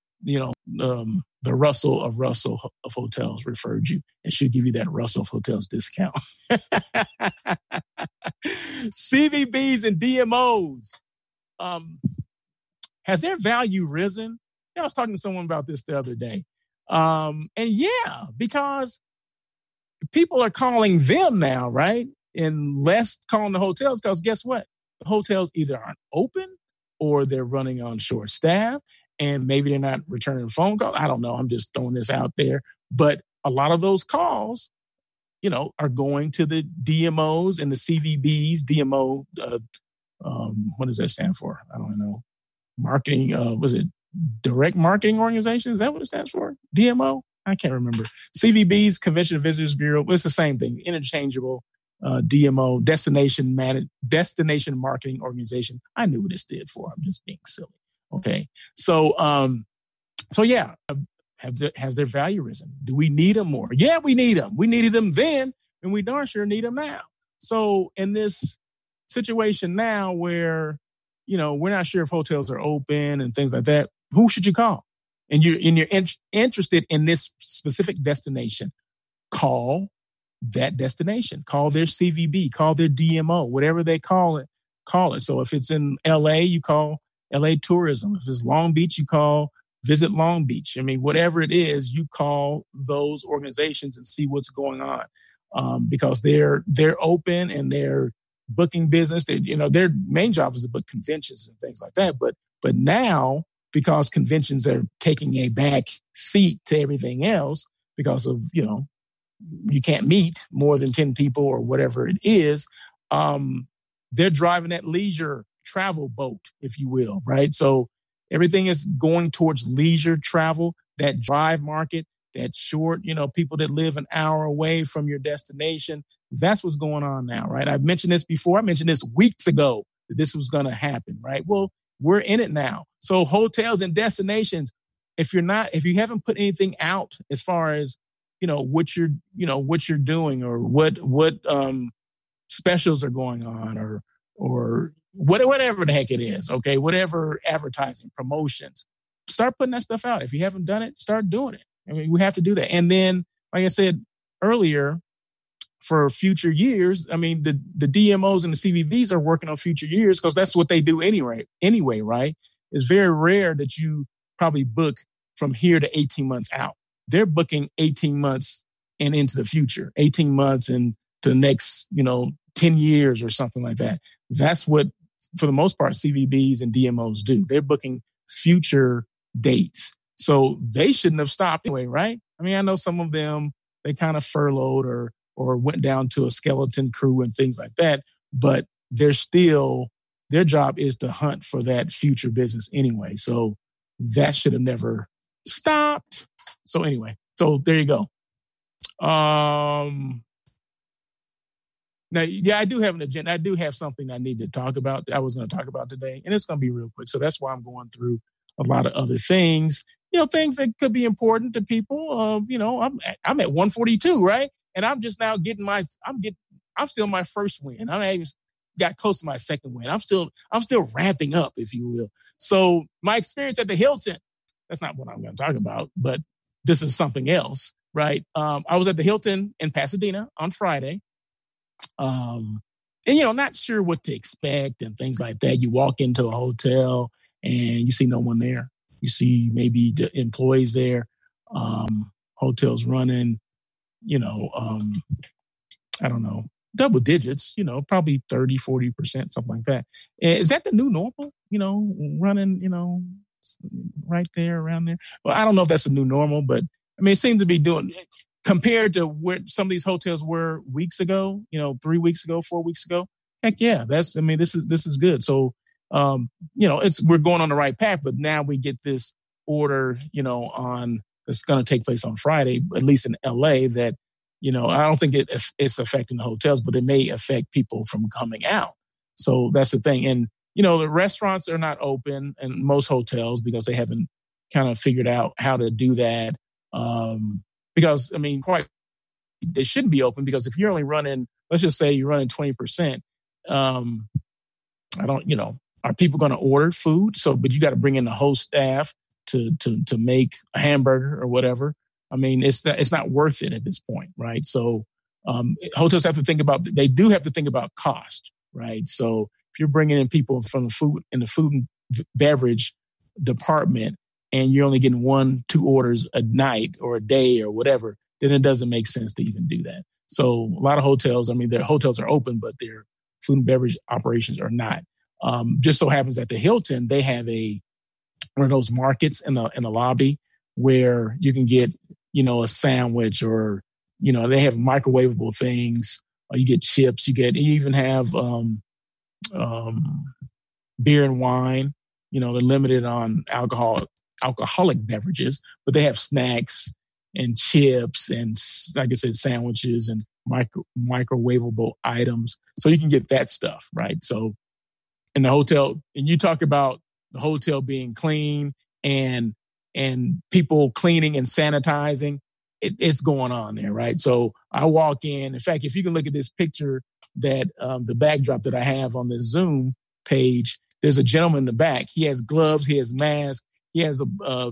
the Russell of Hotels referred you, and she'll give you that Russell of Hotels discount. CVBs and DMOs. Has their value risen? I was talking to someone about this the other day. And yeah, because people are calling them now, right? And less calling the hotels, because guess what? The hotels either aren't open or they're running on short staff, and maybe they're not returning phone calls. I don't know. I'm just throwing this out there. But a lot of those calls, are going to the DMOs and the CVBs, DMO What does that stand for? I don't know. Marketing, was it Direct Marketing Organization? Is that what it stands for? DMO? I can't remember. CVB's Convention and Visitors Bureau. It's the same thing. Interchangeable. DMO, Destination Marketing Organization. I knew what it stood for. I'm just being silly. Okay. So yeah, has their value risen? Do we need them more? Yeah, we need them. We needed them then, and we darn sure need them now. So in this situation now where, we're not sure if hotels are open and things like that, who should you call? And you're interested in this specific destination, call that destination. Call their CVB, call their DMO, whatever they call it. So if it's in LA, you call LA Tourism. If it's Long Beach, you call Visit Long Beach. I mean, whatever it is, you call those organizations and see what's going on, because they're open and they're booking business. Their main job is to book conventions and things like that. But now, because conventions are taking a back seat to everything else because of, you can't meet more than 10 people or whatever it is, they're driving that leisure travel boat, if you will, right? So everything is going towards leisure travel, that drive market, that short, people that live an hour away from your destination. That's what's going on now, right? I've mentioned this before. I mentioned this weeks ago that this was going to happen, right? Well, we're in it now. So hotels and destinations, if you haven't put anything out as far as, what you're doing or what specials are going on or whatever the heck it is. Okay. Whatever advertising, promotions, start putting that stuff out. If you haven't done it, start doing it. I mean, we have to do that. And then, like I said earlier, for future years, I mean, the DMOs and the CVBs are working on future years because that's what they do anyway, right? It's very rare that you probably book from here to 18 months out. They're booking 18 months and into the future, 18 months and to the next, 10 years or something like that. That's what, for the most part, CVBs and DMOs do. They're booking future dates. So they shouldn't have stopped anyway, right? I mean, I know some of them, they kind of furloughed or went down to a skeleton crew and things like that, but their job is to hunt for that future business anyway. So that should have never stopped. So anyway, so there you go. Now, yeah, I do have an agenda. I do have something I need to talk about. I was going to talk about today, and it's going to be real quick. So that's why I'm going through a lot of other things, things that could be important to people. I'm at 142, right? And I'm just now I'm still my first win. I haven't even got close to my second win. I'm still ramping up, if you will. So my experience at the Hilton, that's not what I'm going to talk about, but this is something else, right? I was at the Hilton in Pasadena on Friday. And, not sure what to expect and things like that. You walk into a hotel and you see no one there. You see maybe the employees there, hotels running, I don't know, double digits, probably 30, 40%, something like that. Is that the new normal, running, right there, around there? Well, I don't know if that's a new normal, but I mean, it seems to be doing, compared to where some of these hotels were weeks ago, 3 weeks ago, 4 weeks ago. Heck yeah, this is good. So, we're going on the right path, but now we get this order, that's going to take place on Friday, at least in LA, that, I don't think it's affecting the hotels, but it may affect people from coming out. So that's the thing. And, the restaurants are not open in most hotels because they haven't kind of figured out how to do that. Because, I mean, they shouldn't be open because if you're only running, let's just say you're running 20%, are people going to order food? So, but you got to bring in the host staff to make a hamburger or whatever. I mean, it's not worth it at this point, right? So, hotels have to think about cost, right? So, if you're bringing in people from the food and beverage department, and you're only getting 1-2 orders a night or a day or whatever, then it doesn't make sense to even do that. So, a lot of hotels, I mean, their hotels are open, but their food and beverage operations are not. Just so happens at the Hilton, they have one of those markets in the lobby where you can get, a sandwich or, they have microwavable things. You get chips. You even have beer and wine. They're limited on alcoholic beverages, but they have snacks and chips and, like I said, sandwiches and microwavable items. So you can get that stuff, right? So in the hotel, and you talk about the hotel being clean and people cleaning and sanitizing, it's going on there, right? So I walk in fact, if you can look at this picture that the backdrop that I have on the Zoom page, there's a gentleman in the back. He has gloves, he has masks, he has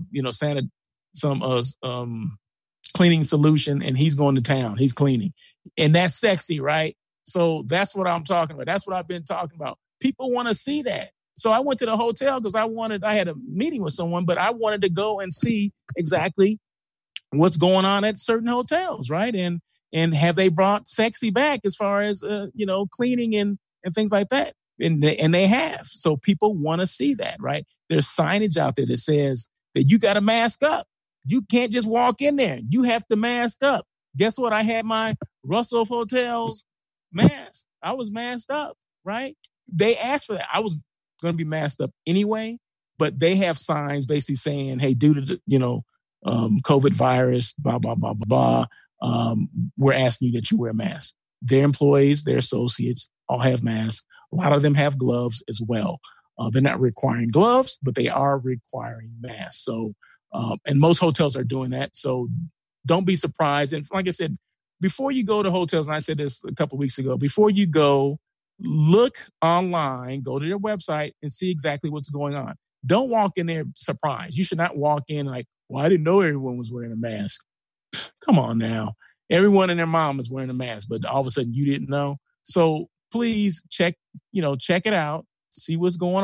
some cleaning solution, and he's going to town. He's cleaning. And that's sexy, right? So that's what I'm talking about. That's what I've been talking about. People want to see that. So I went to the hotel because I had a meeting with someone, but I wanted to go and see exactly what's going on at certain hotels, right? And have they brought sexy back as far as, cleaning and things like that? And they have. So people want to see that, right? There's signage out there that says that you got to mask up. You can't just walk in there. You have to mask up. Guess what? I had my Russell Hotels mask. I was masked up, right? They asked for that. I was going to be masked up anyway, but they have signs basically saying, hey, due to the, COVID virus, blah, blah, blah, blah, blah, we're asking you that you wear a mask. Their employees, their associates all have masks. A lot of them have gloves as well. They're not requiring gloves, but they are requiring masks. So, and most hotels are doing that. So don't be surprised. And like I said, before you go to hotels, and I said this a couple of weeks ago, before you go, look online, go to their website and see exactly what's going on. Don't walk in there surprised. You should not walk in like, well, I didn't know everyone was wearing a mask. Come on now. Everyone and their mom is wearing a mask, but all of a sudden you didn't know. So please check it out, see what's going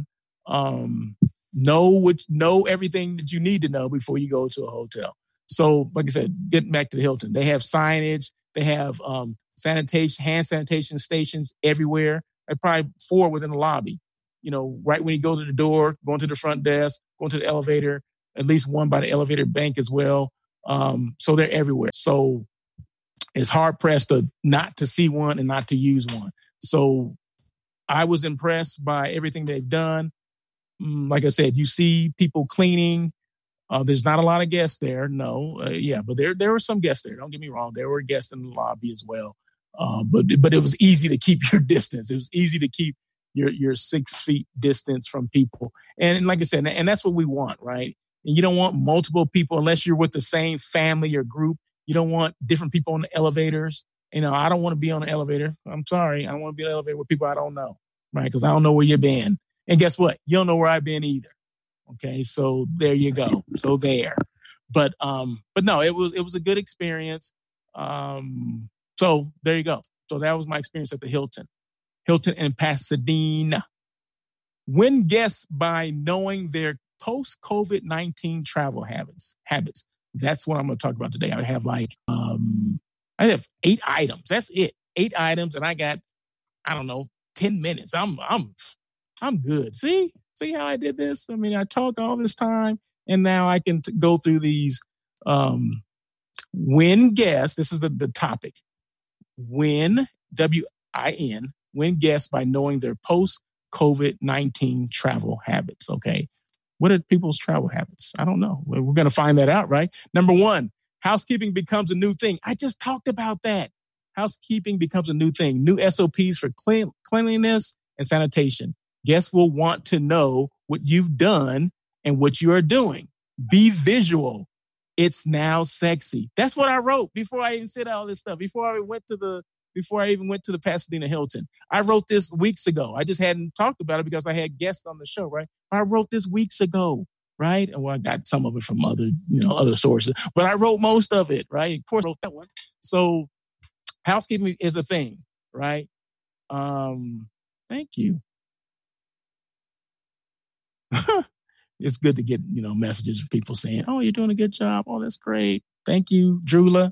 on. Know everything that you need to know before you go to a hotel. So, like I said, getting back to the Hilton, they have signage, they have hand sanitation stations everywhere. Like probably 4 within the lobby. Right when you go to the door, going to the front desk, going to the elevator, at least one by the elevator bank as well. So they're everywhere. So it's hard pressed not to see one and not to use one. So I was impressed by everything they've done. Like I said, you see people cleaning. There's not a lot of guests there. No. But there were some guests there. Don't get me wrong. There were guests in the lobby as well. But it was easy to keep your distance. It was easy to keep your 6 feet distance from people. And like I said, and that's what we want, right? And you don't want multiple people unless you're with the same family or group. You don't want different people on the elevators. I don't want to be on the elevator. I'm sorry. I don't want to be on the elevator with people I don't know, right? Because I don't know where you've been. And guess what? You don't know where I've been either. Okay, so there you go. So there. But no, it was a good experience. So there you go. So that was my experience at the Hilton in Pasadena. Win guests by knowing their post-COVID-19 travel habits. That's what I'm going to talk about today. I have I have 8 items. That's it. 8 items, and I got 10 minutes. I'm good. See how I did this? I mean, I talk all this time, and now I can go through these. Win guests. This is the topic. Win, W-I-N, win guests by knowing their post-COVID-19 travel habits. Okay. What are people's travel habits? I don't know. We're going to find that out, right? Number 1, housekeeping becomes a new thing. I just talked about that. Housekeeping becomes a new thing. New SOPs for cleanliness and sanitation. Guests will want to know what you've done and what you are doing. Be visual. It's now sexy. That's what I wrote before I even said all this stuff. Before I even went to the Pasadena Hilton. I wrote this weeks ago. I just hadn't talked about it because I had guests on the show, right? I wrote this weeks ago, right? And I got some of it from other sources, but I wrote most of it, right? Of course, I wrote that one. So housekeeping is a thing, right? Thank you. It's good to get, messages from people saying, oh, you're doing a good job. Oh, that's great. Thank you, Drula.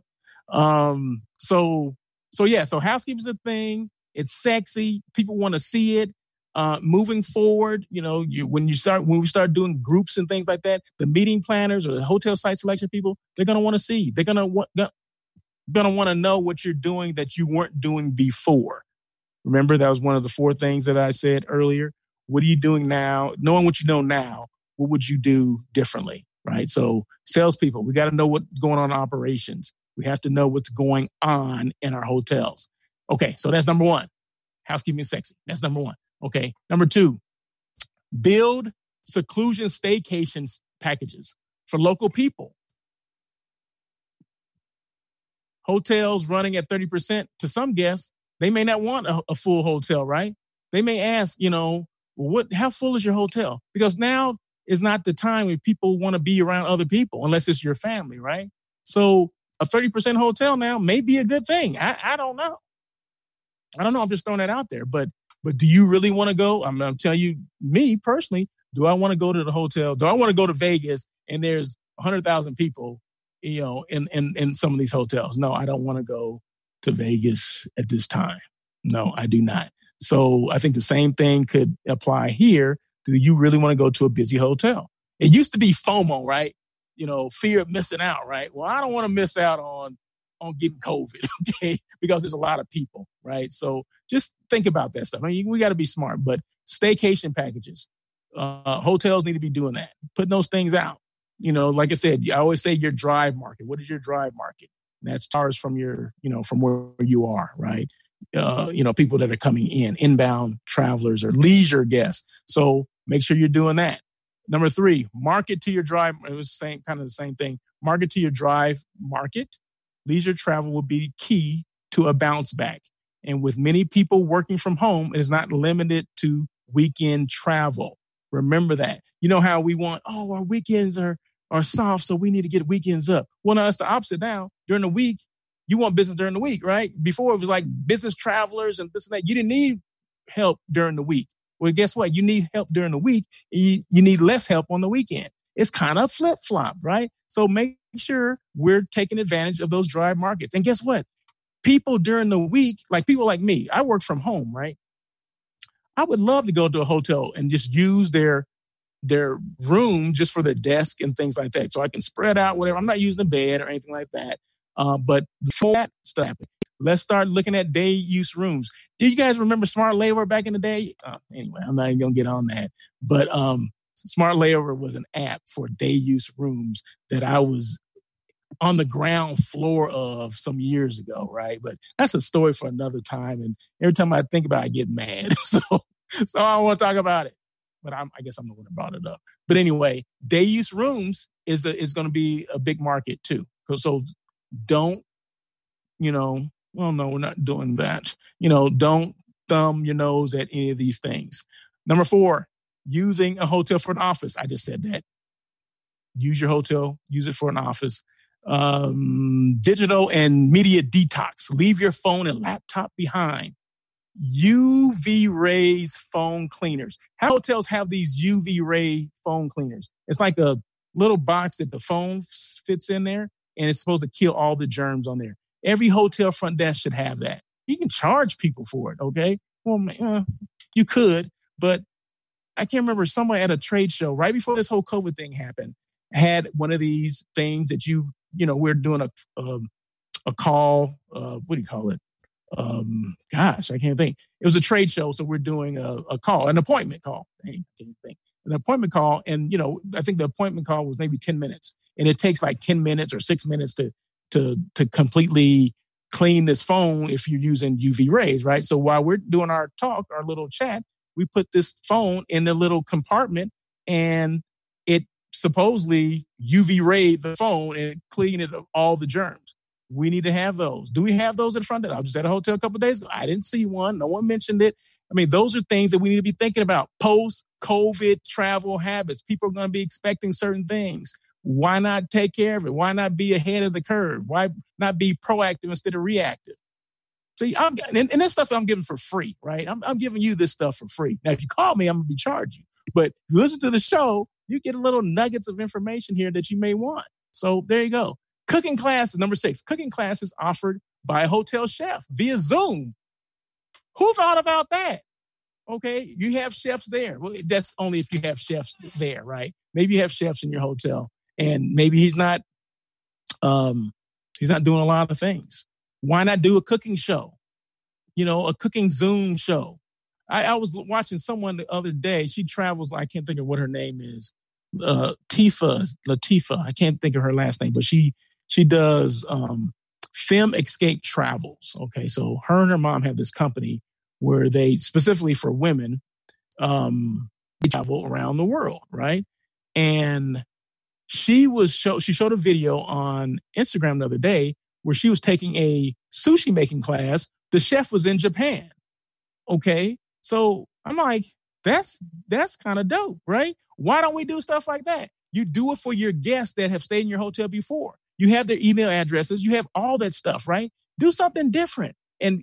So housekeeping is a thing. It's sexy. People want to see it. Moving forward, when we start doing groups and things like that, the meeting planners or the hotel site selection people, they're going to want to see. They're going to want to know what you're doing that you weren't doing before. Remember, that was one of the 4 things that I said earlier. What are you doing now? Knowing what you know now, what would you do differently, right? So salespeople, we got to know what's going on in operations. We have to know what's going on in our hotels. Okay, so that's number 1. Housekeeping is sexy. That's number 1. Okay, number 2, build seclusion staycations packages for local people. Hotels running at 30% to some guests, they may not want a full hotel, right? They may ask, how full is your hotel? Because now is not the time when people want to be around other people, unless it's your family, right? So a 30% hotel now may be a good thing. I don't know. I'm just throwing that out there. But do you really want to go? I'm going to tell you, me personally, do I want to go to the hotel? Do I want to go to Vegas and there's 100,000 people, in some of these hotels? No, I don't want to go to Vegas at this time. No, I do not. So I think the same thing could apply here. Do you really want to go to a busy hotel? It used to be FOMO, right? Fear of missing out, right? Well, I don't want to miss out on getting COVID, okay? Because there's a lot of people, right? So just think about that stuff. I mean, we got to be smart, but staycation packages, hotels need to be doing that, putting those things out. Like I said, I always say your drive market. What is your drive market? And that starts from from where you are, right? People that are coming inbound travelers or leisure guests. So make sure you're doing that. Number 3, market to your drive. It was the same thing. Market to your drive market. Leisure travel will be key to a bounce back. And with many people working from home, it is not limited to weekend travel. Remember that. You know how we want, our weekends are soft, so we need to get weekends up. Well, no, it's the opposite now. During the week, you want business during the week, right? Before it was like business travelers and this and that. You didn't need help during the week. Well, guess what? You need help during the week. You need less help on the weekend. It's kind of flip-flop, right? So make sure we're taking advantage of those drive markets. And guess what? People during the week, like people like me, I work from home, right? I would love to go to a hotel and just use their room just for their desk and things like that. So I can spread out whatever. I'm not using a bed or anything like that. But before that stuff, let's start looking at day use rooms. Do you guys remember Smart Layover back in the day? Anyway, I'm not even going to get on that. But Smart Layover was an app for day use rooms that I was on the ground floor of some years ago, right? But that's a story for another time. And every time I think about it, I get mad. So I don't want to talk about it. But I guess I'm the one that brought it up. But anyway, day use rooms is going to be a big market too. So don't, well, no, we're not doing that. Don't thumb your nose at any of these things. Number 4, using a hotel for an office. I just said that. Use your hotel, use it for an office. Digital and media detox. Leave your phone and laptop behind. UV rays phone cleaners. How hotels have these UV ray phone cleaners? It's like a little box that the phone fits in there, and it's supposed to kill all the germs on there. Every hotel front desk should have that. You can charge people for it, okay? Well, you could, but I can't remember, someone at a trade show right before this whole COVID thing happened had one of these things that we're doing a call. What do you call it? Gosh, I can't think. It was a trade show, so we're doing a call, an appointment call. Dang, I can't think. An appointment call, and I think the appointment call was maybe 10 minutes, and it takes like 10 minutes or 6 minutes to completely clean this phone if you're using UV rays, right? So while we're doing our talk, our little chat, we put this phone in the little compartment, and it supposedly UV rayed the phone and cleaned it of all the germs. We need to have those. Do we have those in front of us? I was just at a hotel a couple of days ago. I didn't see one. No one mentioned it. I mean, those are things that we need to be thinking about. Post-COVID travel habits. People are going to be expecting certain things. Why not take care of it? Why not be ahead of the curve? Why not be proactive instead of reactive? See, and this stuff I'm giving for free, right? I'm giving you this stuff for free. Now, if you call me, I'm going to be charging you. But if you listen to the show, you get little nuggets of information here that you may want. So there you go. Cooking classes, number 6. Cooking classes offered by a hotel chef via Zoom. Who thought about that? Okay, you have chefs there. Well, that's only if you have chefs there, right? Maybe you have chefs in your hotel, and maybe he's not doing a lot of things. Why not do a cooking show? a cooking Zoom show. I was watching someone the other day. She travels. I can't think of what her name is. Latifa. I can't think of her last name, but she does Femme Escape Travels. Okay, so her and her mom have this company where they specifically for women they travel around the world, right? And she showed a video on Instagram the other day where she was taking a sushi making class. The chef was in Japan. Okay, so I'm like, that's kind of dope, right? Why don't we do stuff like that? You do it for your guests that have stayed in your hotel before. You have their email addresses. You have all that stuff, right? Do something different.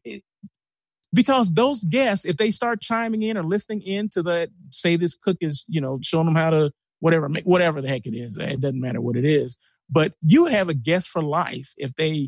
Because those guests, if they start chiming in or listening in to that, say this cook is, showing them how to whatever the heck it is. It doesn't matter what it is. But you would have a guest for life if they,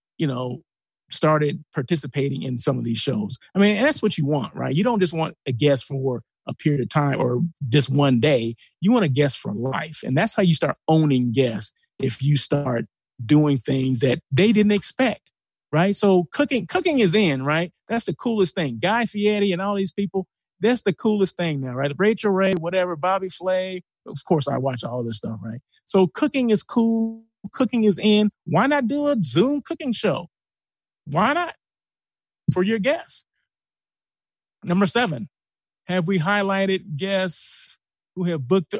started participating in some of these shows. I mean, and that's what you want, right? You don't just want a guest for a period of time or just one day. You want a guest for life. And that's how you start owning guests if you start doing things that they didn't expect, right? So cooking is in, right? That's the coolest thing. Guy Fieri and all these people, that's the coolest thing now, right? Rachel Ray, whatever, Bobby Flay. Of course, I watch all this stuff, right? So cooking is cool. Cooking is in. Why not do a Zoom cooking show? Why not? For your guests. Number 7, have we highlighted guests who have booked?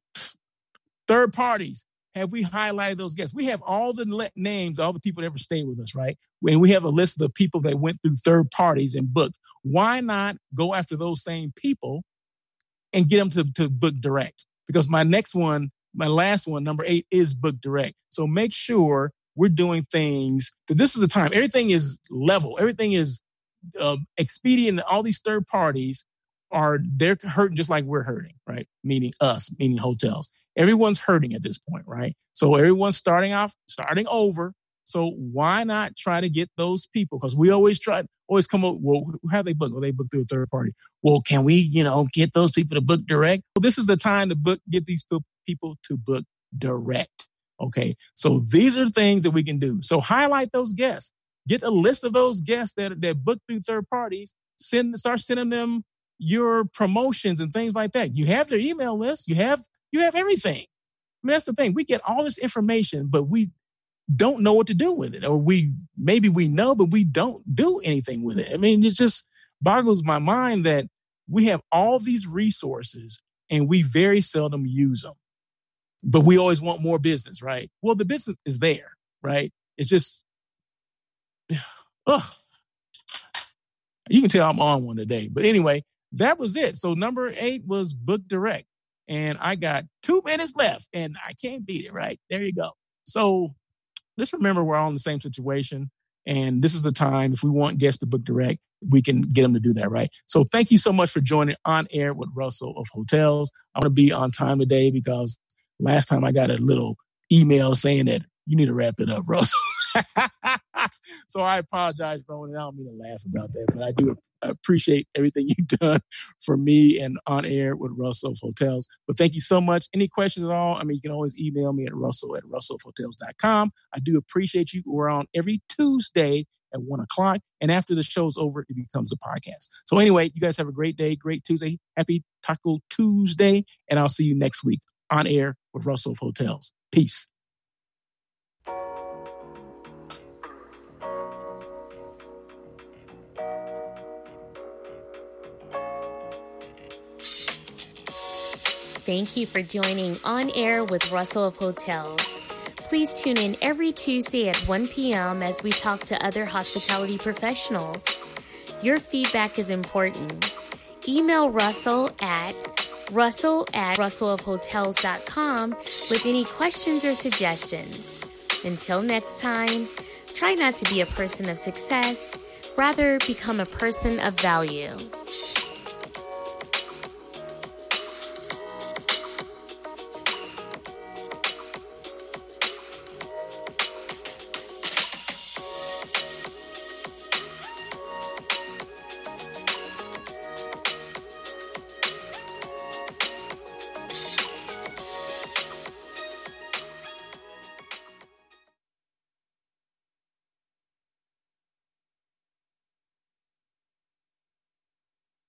Third parties. Have we highlighted those guests? We have all the names, all the people that ever stayed with us, right? And we have a list of the people that went through third parties and booked. Why not go after those same people and get them to book direct? Because my last one, number 8, is book direct. So make sure we're doing things that this is the time. Everything is level. Everything is expedient. All these third parties they're hurting just like we're hurting, right? Meaning us, meaning hotels. Everyone's hurting at this point, right? So everyone's starting over. So why not try to get those people? Because we always come up, well, how they book? Well, they book through a third party. Well, can we, get those people to book direct? Well, this is the time to get these people to book direct. Okay. So these are things that we can do. So highlight those guests. Get a list of those guests that book through third parties. Start sending them your promotions and things like that. You have their email list. You have everything. I mean, that's the thing. We get all this information, but we don't know what to do with it. Or maybe we know, but we don't do anything with it. I mean, it just boggles my mind that we have all these resources and we very seldom use them. But we always want more business, right? Well, the business is there, right? It's just, you can tell I'm on one today. But anyway, that was it. So number 8 was book direct. And I got 2 minutes left and I can't beat it, right? There you go. So just remember we're all in the same situation. And this is the time, if we want guests to book direct, we can get them to do that, right? So thank you so much for joining On Air with Russell of Hotels. I want to be on time today because last time I got a little email saying that you need to wrap it up, Russell. So I apologize, Rowan. I don't mean to laugh about that, but I do appreciate everything you've done for me and On Air with Russell of Hotels. But thank you so much. Any questions at all? I mean, you can always email me at russell@russellofhotels.com. I do appreciate you. We're on every Tuesday at 1:00. And after the show's over, it becomes a podcast. So anyway, you guys have a great day, great Tuesday. Happy Taco Tuesday. And I'll see you next week On Air with Russell of Hotels. Peace. Thank you for joining On Air with Russell of Hotels. Please tune in every Tuesday at 1 p.m. as we talk to other hospitality professionals. Your feedback is important. Email Russell at russellofhotels.com with any questions or suggestions. Until next time, try not to be a person of success, rather become a person of value.